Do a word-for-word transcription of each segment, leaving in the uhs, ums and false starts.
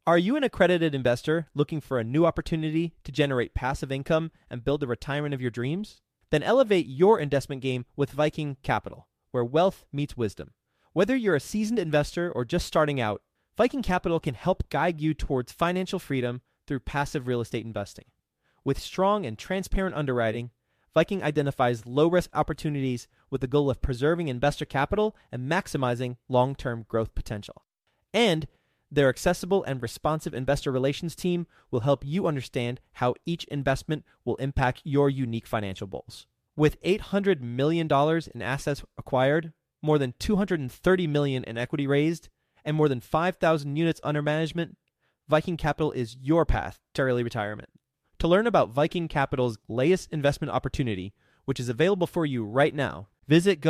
Are you an accredited investor looking for a new opportunity to generate passive income and build the retirement of your dreams? Then elevate your investment game with Viking Capital, where wealth meets wisdom. Whether you're a seasoned investor or just starting out, Viking Capital can help guide you towards financial freedom through passive real estate investing. With strong and transparent underwriting, Viking identifies low-risk opportunities with the goal of preserving investor capital and maximizing long-term growth potential. And their accessible and responsive investor relations team will help you understand how each investment will impact your unique financial goals. With eight hundred million dollars in assets acquired, more than two hundred thirty million dollars in equity raised, and more than five thousand units under management, Viking Capital is your path to early retirement. To learn about Viking Capital's latest investment opportunity, which is available for you right now, visit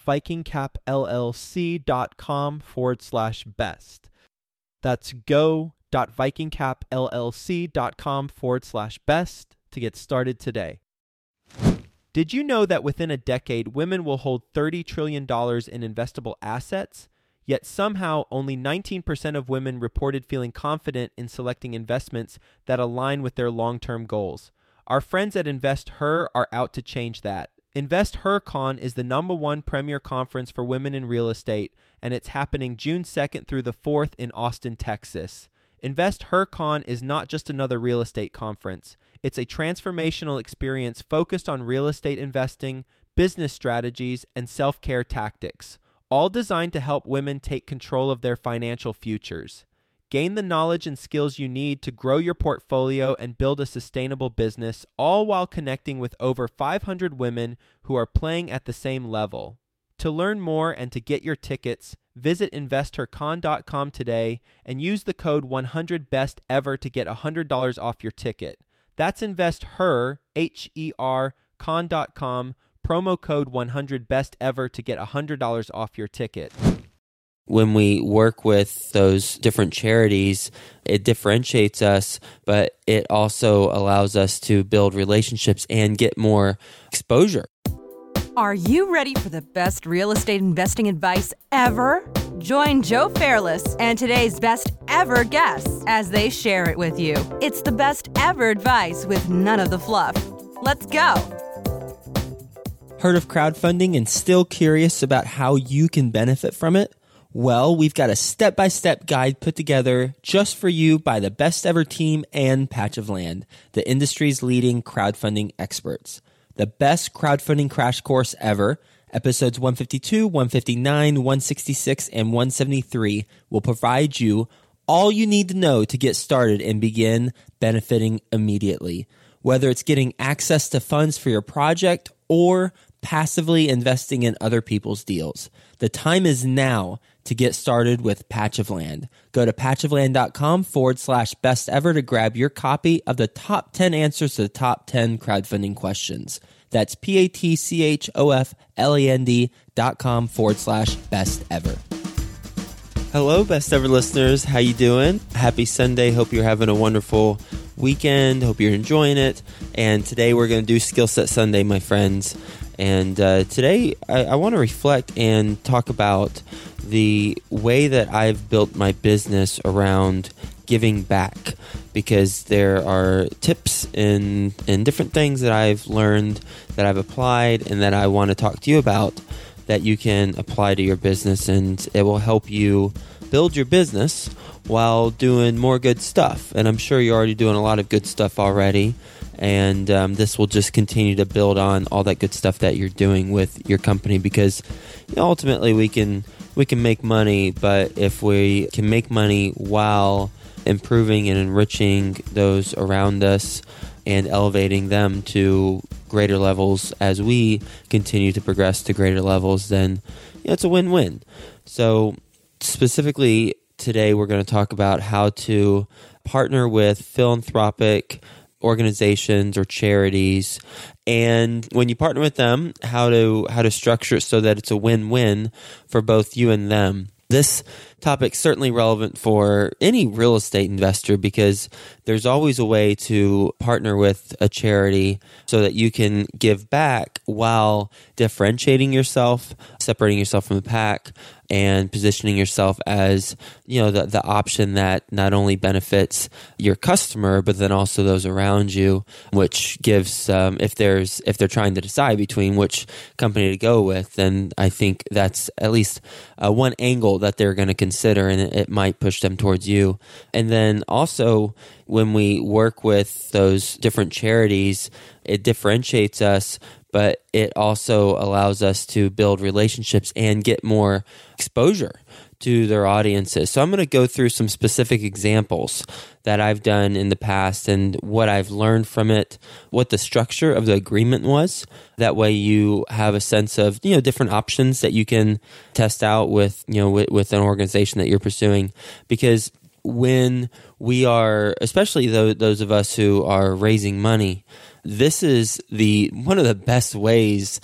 go.vikingcapllc.com forward slash best. That's go.vikingcapllc.com forward slash best to get started today. Did you know that within a decade, women will hold thirty trillion dollars in investable assets? Yet somehow only nineteen percent of women reported feeling confident in selecting investments that align with their long-term goals. Our friends at InvestHer are out to change that. InvestHerCon is the number one premier conference for women in real estate, and it's happening June second through the fourth in Austin, Texas. InvestHerCon is not just another real estate conference. It's a transformational experience focused on real estate investing, business strategies, and self-care tactics, all designed to help women take control of their financial futures. Gain the knowledge and skills you need to grow your portfolio and build a sustainable business, all while connecting with over five hundred women who are playing at the same level. To learn more and to get your tickets, visit investor con dot com today and use the code one hundred best ever to get one hundred dollars off your ticket. That's InvestHer, H E R, con dot com, promo code one hundred best ever to get one hundred dollars off your ticket. When we work with those different charities, it differentiates us, but it also allows us to build relationships and get more exposure. Are you ready for the best real estate investing advice ever? Join Joe Fairless and today's best ever guests as they share it with you. It's the best ever advice with none of the fluff. Let's go. Heard of crowdfunding and still curious about how you can benefit from it? Well, we've got a step-by-step guide put together just for you by the Best Ever team and Patch of Land, the industry's leading crowdfunding experts. The best crowdfunding crash course ever, episodes one fifty-two, one fifty-nine, one sixty-six, and one seventy-three will provide you all you need to know to get started and begin benefiting immediately. Whether it's getting access to funds for your project or passively investing in other people's deals, the time is now to get started with Patch of Land. Go to patchofland.com forward slash best ever to grab your copy of the top ten answers to the top ten crowdfunding questions. That's P-A-T-C-H-O-F-L-A-N-D dot com forward slash best ever. Hello, Best Ever listeners. How you doing? Happy Sunday. Hope you're having a wonderful weekend. Hope you're enjoying it. And today we're going to do Skill Set Sunday, my friends. And uh, today I, I want to reflect and talk about the way that I've built my business around giving back, because there are tips and, and different things that I've learned, that I've applied, and that I want to talk to you about that you can apply to your business, and it will help you build your business while doing more good stuff. And I'm sure you're already doing a lot of good stuff already. And um, this will just continue to build on all that good stuff that you're doing with your company, because you know, ultimately we can we can make money, but if we can make money while improving and enriching those around us and elevating them to greater levels as we continue to progress to greater levels, then you know, it's a win-win. So specifically today we're going to talk about how to partner with philanthropic organizations or charities, and when you partner with them, how to how to structure it so that it's a win-win for both you and them. This topic's certainly relevant for any real estate investor, because there's always a way to partner with a charity so that you can give back while differentiating yourself, separating yourself from the pack, and positioning yourself as, you know, the, the option that not only benefits your customer, but then also those around you, which gives, um, if there's, if they're trying to decide between which company to go with, then I think that's at least uh, one angle that they're going to consider, and it, it might push them towards you. And then also, when we work with those different charities, it differentiates us, but it also allows us to build relationships and get more exposure to their audiences. So I'm going to go through some specific examples that I've done in the past and what I've learned from it, what the structure of the agreement was. That way you have a sense of, you know, different options that you can test out with, you know, with, with an organization that you're pursuing. Because when we are, especially those, those of us who are raising money, this is the one of the best ways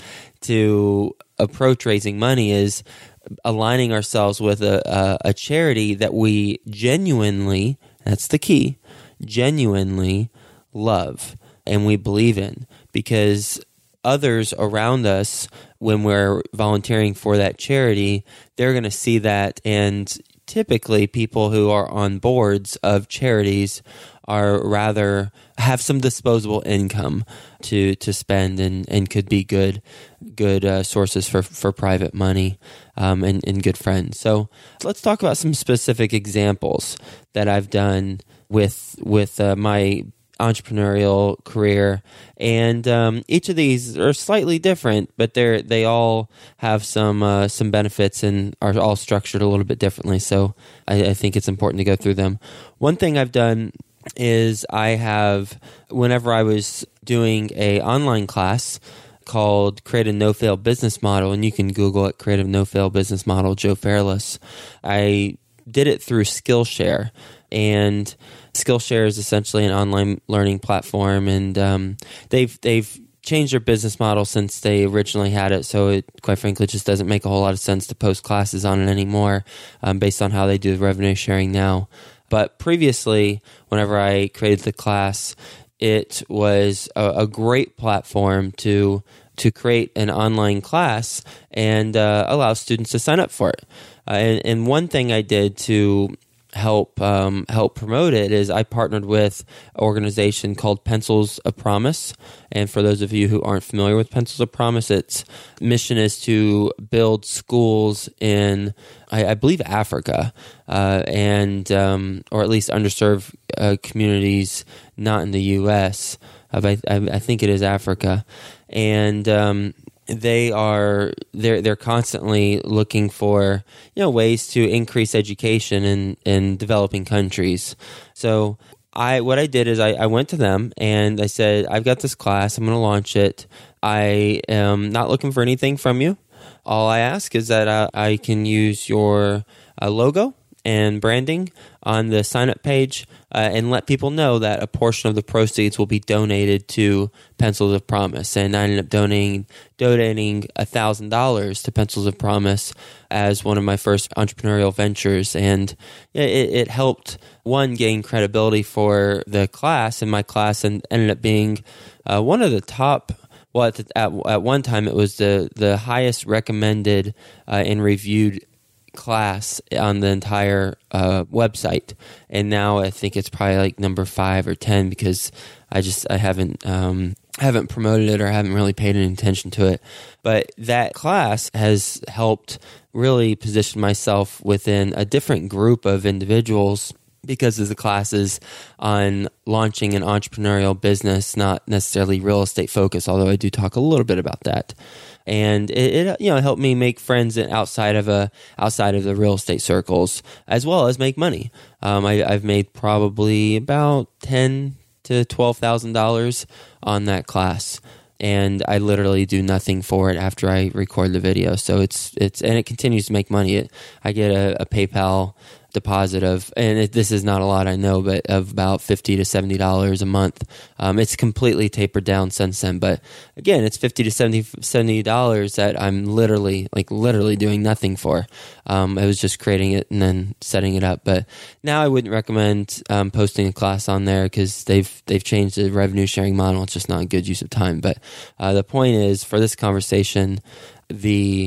to approach raising money is aligning ourselves with a, a, a charity that we genuinely, that's the key, genuinely love and we believe in. Because others around us, when we're volunteering for that charity, they're going to see that, and typically people who are on boards of charities are rather have some disposable income to to spend, and, and could be good good uh, sources for, for private money um, and, and good friends. So let's talk about some specific examples that I've done with with uh, my entrepreneurial career, and um, each of these are slightly different, but they're they all have some uh, some benefits and are all structured a little bit differently. So I, I think it's important to go through them. One thing I've done is I have, whenever I was doing a online class called Create a No-Fail Business Model, and you can Google it, Creative No-Fail Business Model, Joe Fairless, I did it through Skillshare. And Skillshare is essentially an online learning platform, and um, they've they've changed their business model since they originally had it, so it, quite frankly, just doesn't make a whole lot of sense to post classes on it anymore um, based on how they do the revenue sharing now. But previously, whenever I created the class, it was a, a great platform to to create an online class and uh, allow students to sign up for it. Uh, and, and one thing I did to help um, help promote it is I partnered with an organization called Pencils of Promise. And for those of you who aren't familiar with Pencils of Promise, its mission is to build schools in, I, I believe, Africa, uh, and um, or at least underserved uh, communities, not in the U S. Uh, I, I, I think it is Africa, and um, they are they're they're constantly looking for, you know, ways to increase education in, in developing countries. So I what I did is I, I went to them and I said, I've got this class, I'm going to launch it. I am not looking for anything from you. All I ask is that uh, I can use your uh, logo and branding on the sign-up page uh, and let people know that a portion of the proceeds will be donated to Pencils of Promise. And I ended up donating donating one thousand dollars to Pencils of Promise as one of my first entrepreneurial ventures. And it, it helped, one, gain credibility for the class, and my class and ended up being uh, one of the top. Well, at, the, at at one time, it was the, the highest recommended uh, and reviewed class on the entire uh, website, and now I think it's probably like number five or ten because I just I haven't um, haven't promoted it or haven't really paid any attention to it. But that class has helped really position myself within a different group of individuals because of the classes on launching an entrepreneurial business, not necessarily real estate focused, although I do talk a little bit about that. And it, it, you know, helped me make friends outside of a outside of the real estate circles, as well as make money. Um, I, I've made probably about ten to twelve thousand dollars on that class, and I literally do nothing for it after I record the video. So it's it's and it continues to make money. It, I get a, a PayPal deposit of, and it, this is not a lot, I know, but of about fifty to seventy dollars a month. Um, it's completely tapered down since then, but again, it's fifty to seventy dollars that I'm literally, like literally doing nothing for. Um, I was just creating it and then setting it up. But now I wouldn't recommend um, posting a class on there because they've they've changed the revenue sharing model. It's just not a good use of time. But uh, the point is, for this conversation, the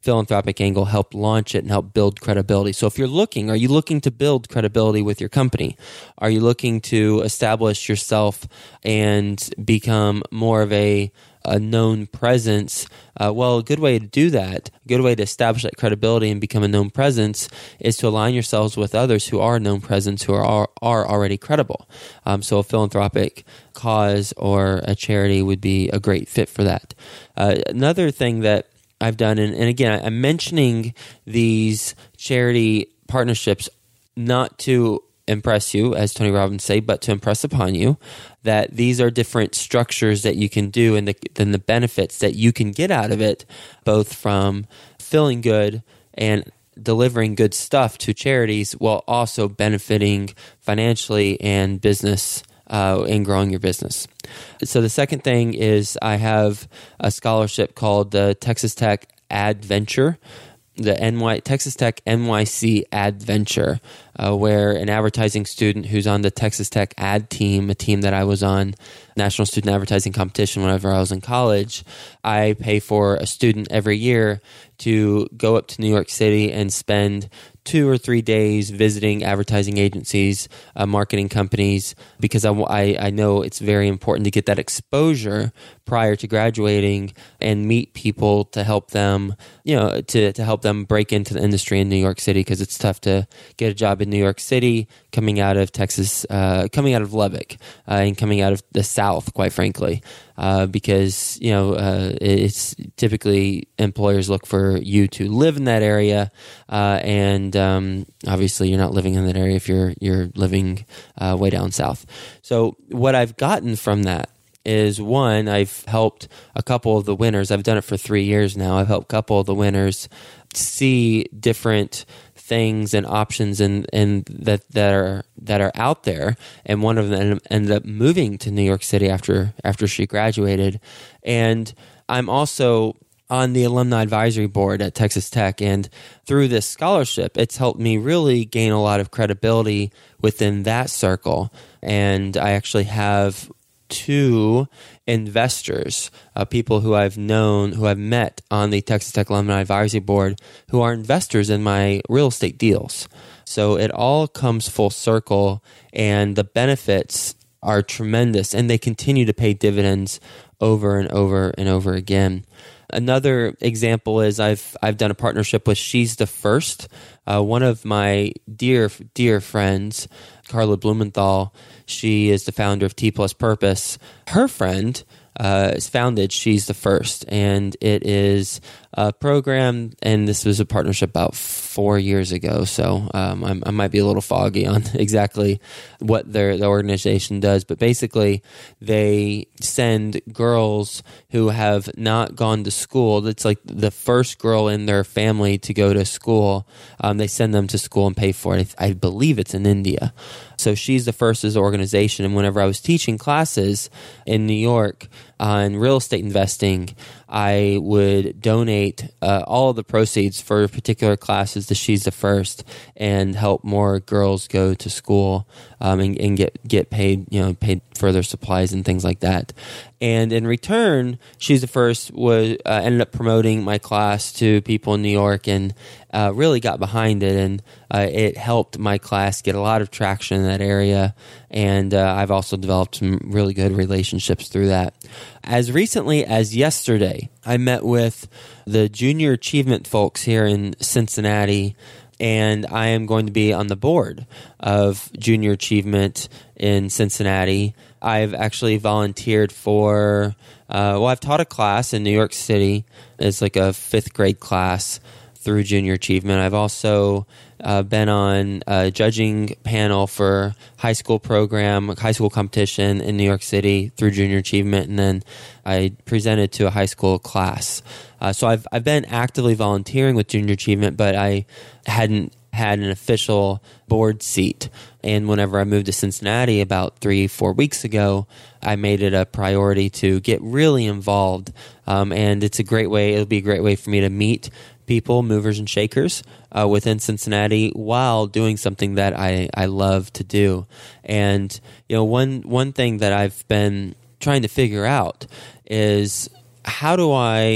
philanthropic angle helped launch it and help build credibility. So if you're looking, are you looking to build credibility with your company? Are you looking to establish yourself and become more of a a known presence? Uh, well, a good way to do that, a good way to establish that credibility and become a known presence is to align yourselves with others who are known presence, who are are, are already credible. Um, so a philanthropic cause or a charity would be a great fit for that. Uh, another thing that I've done, and, and again, I'm mentioning these charity partnerships not to impress you, as Tony Robbins say, but to impress upon you that these are different structures that you can do, and the, then the benefits that you can get out of it, both from feeling good and delivering good stuff to charities while also benefiting financially and business uh, and growing your business. So the second thing is I have a scholarship called the Texas Tech Adventure, the N Y Texas Tech N Y C Adventure, uh, where an advertising student who's on the Texas Tech ad team, a team that I was on, National Student Advertising Competition whenever I was in college, I pay for a student every year to go up to New York City and spend two or three days visiting advertising agencies, uh, marketing companies, because I, I, I know it's very important to get that exposure prior to graduating and meet people to help them, you know, to, to help them break into the industry in New York City, because it's tough to get a job in New York City coming out of Texas, uh, coming out of Lubbock, uh, and coming out of the South, quite frankly. Uh, because, you know, uh, it's typically employers look for you to live in that area, uh, and um, obviously you're not living in that area if you're you're living uh, way down south. So what I've gotten from that is, one, I've helped a couple of the winners. I've done it for three years now. I've helped a couple of the winners see different things and options and and that that are that are out there, and one of them ended up moving to New York City after after she graduated. And I'm also on the alumni advisory board at Texas Tech, and through this scholarship, it's helped me really gain a lot of credibility within that circle. And I actually have two investors, uh, people who I've known, who I've met on the Texas Tech Alumni Advisory Board, who are investors in my real estate deals. So it all comes full circle, and the benefits are tremendous, and they continue to pay dividends over and over and over again. Another example is I've I've done a partnership with She's the First, uh, one of my dear dear friends, Carla Blumenthal. She is the founder of T Plus Purpose. Her friend uh, is founded She's the First, and it is a program, and this was a partnership about four years ago, so um, I'm, I might be a little foggy on exactly what their the organization does, but basically they send girls who have not gone to school. It's like the first girl in their family to go to school. Um, they send them to school and pay for it. I believe it's in India. So She's the First is an organization, and whenever I was teaching classes in New York on real estate investing, I would donate uh, all of the proceeds for particular classes to She's the First and help more girls go to school um, and, and get get paid, you know, paid for their supplies and things like that. And in return, She's the First was uh, ended up promoting my class to people in New York, and uh, really got behind it, and uh, it helped my class get a lot of traction in that area. And uh, I've also developed some really good relationships through that. As recently as yesterday, I met with the junior achievement folks here in Cincinnati, and I am going to be on the board of Junior Achievement in Cincinnati. I've actually volunteered for, uh, well, I've taught a class in New York City. It's like a fifth grade class through Junior Achievement. I've also uh, been on a judging panel for high school program, high school competition in New York City through Junior Achievement, and then I presented to a high school class. Uh, so I've I've been actively volunteering with Junior Achievement, but I hadn't had an official board seat. And whenever I moved to Cincinnati about three, four weeks ago, I made it a priority to get really involved. Um, and it's a great way, it'll be a great way for me to meet people, movers and shakers uh, within Cincinnati while doing something that I, I love to do. And, you know, one one thing that I've been trying to figure out is how do I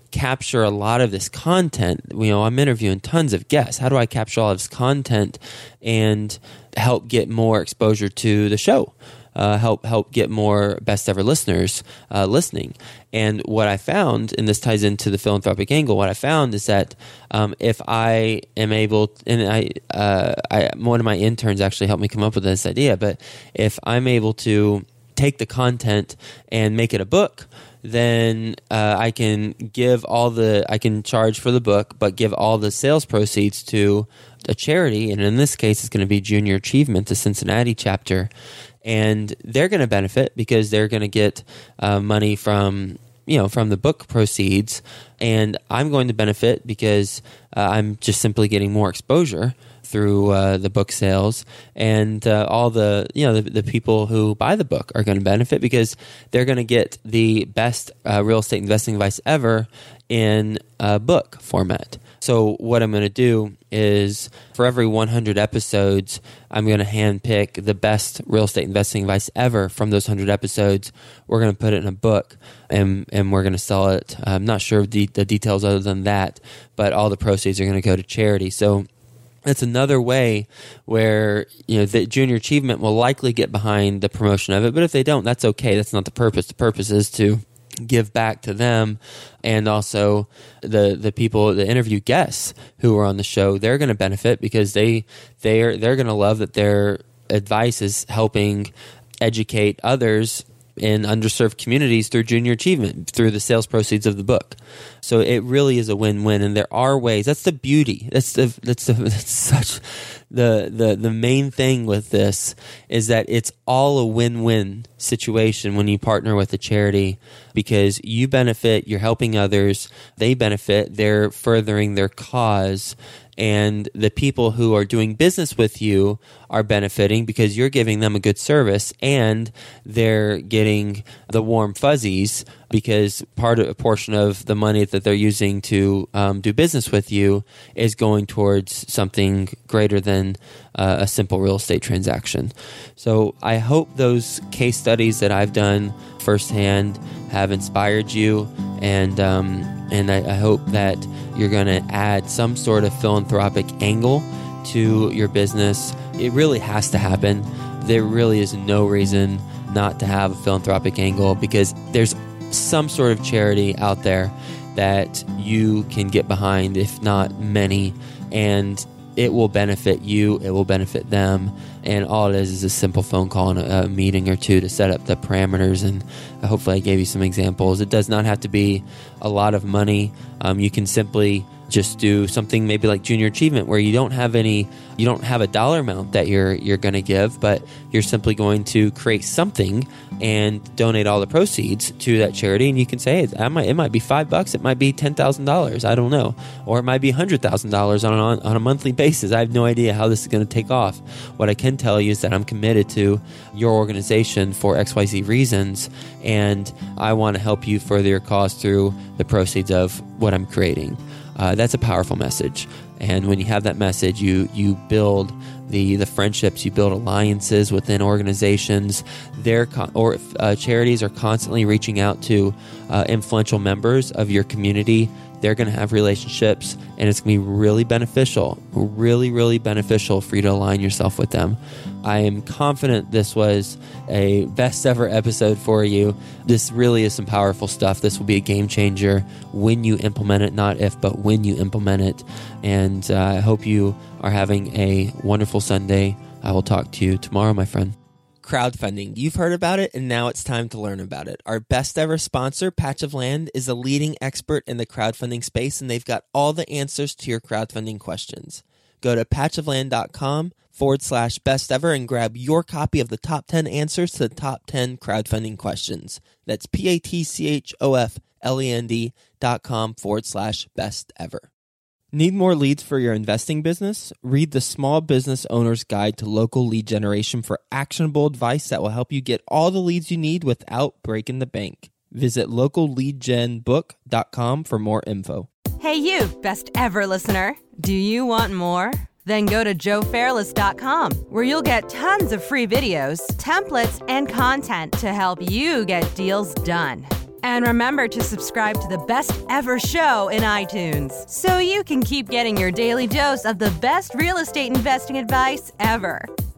capture a lot of this content. You know, I'm interviewing tons of guests. How do I capture all of this content and help get more exposure to the show? Uh, help help get more best ever listeners uh, listening. And what I found, and this ties into the philanthropic angle, what I found is that um, if I am able, and I, uh, I, one of my interns actually helped me come up with this idea, but if I'm able to take the content and make it a book, then uh, I can give all the, I can charge for the book, but give all the sales proceeds to a charity. And in this case, it's going to be Junior Achievement, the Cincinnati chapter. And they're going to benefit because they're going to get uh, money from, you know, from the book proceeds. And I'm going to benefit because uh, I'm just simply getting more exposure through uh, the book sales, and uh, all the you know the, the people who buy the book are going to benefit because they're going to get the best uh, real estate investing advice ever in a book format. So what I'm going to do is for every one hundred episodes, I'm going to handpick the best real estate investing advice ever from those one hundred episodes. We're going to put it in a book, and and we're going to sell it. I'm not sure of the, the details other than that, but all the proceeds are going to go to charity. So that's another way where, you know, the Junior Achievement will likely get behind the promotion of it. But if they don't, that's okay. That's not the purpose. The purpose is to give back to them, and also the the people, the interview guests who are on the show, they're going to benefit because they they're they're going to love that their advice is helping educate others in underserved communities through Junior Achievement, through the sales proceeds of the book. So it really is a win-win, and there are ways. That's the beauty. That's the that's the that's such the the the main thing with this is that it's all a win-win situation when you partner with a charity, because you benefit, you're helping others, they benefit, they're furthering their cause. And the people who are doing business with you are benefiting because you're giving them a good service, and they're getting the warm fuzzies because part of a portion of the money that they're using to um, do business with you is going towards something greater than uh, a simple real estate transaction. So I hope those case studies that I've done firsthand have inspired you, and um, and I, I hope that you're going to add some sort of philanthropic angle to your business. It really has to happen. There really is no reason not to have a philanthropic angle, because there's some sort of charity out there that you can get behind, if not many, and it will benefit you, it will benefit them, and all it is is a simple phone call and a, a meeting or two to set up the parameters. And hopefully I gave you some examples. It does not have to be a lot of money. Um, you can simply just do something maybe like Junior Achievement, where you don't have any, you don't have a dollar amount that you're you're going to give, but you're simply going to create something and donate all the proceeds to that charity. And you can say, hey, I might, it might be five bucks, it might be ten thousand dollars, I don't know, or it might be a hundred thousand dollars on on on a monthly basis. I have no idea how this is going to take off. What I can tell you is that I'm committed to your organization for X Y Z reasons, and I want to help you further your cause through the proceeds of what I'm creating. Uh, that's a powerful message. And when you have that message, you you build the the friendships, you build alliances within organizations. Their con- or uh, charities are constantly reaching out to uh, influential members of your community. They're going to have relationships, and it's going to be really beneficial, really, really beneficial for you to align yourself with them. I am confident this was a best ever episode for you. This really is some powerful stuff. This will be a game changer when you implement it, not if, but when you implement it. And uh, I hope you are having a wonderful Sunday. I will talk to you tomorrow, my friend. Crowdfunding. You've heard about it, and now it's time to learn about it. Our best ever sponsor, Patch of Land, is a leading expert in the crowdfunding space, and they've got all the answers to your crowdfunding questions. Go to patchofland.com forward slash best ever and grab your copy of the top ten answers to the top ten crowdfunding questions. That's P-A-T-C-H-O-F-L-E-N-D dot com forward slash best ever. Need more leads for your investing business? Read the Small Business Owner's Guide to Local Lead Generation for actionable advice that will help you get all the leads you need without breaking the bank. Visit local lead gen book dot com for more info. Hey you, best ever listener. Do you want more? Then go to joe fairless dot com, where you'll get tons of free videos, templates, and content to help you get deals done. And remember to subscribe to the Best Ever Show in iTunes so you can keep getting your daily dose of the best real estate investing advice ever.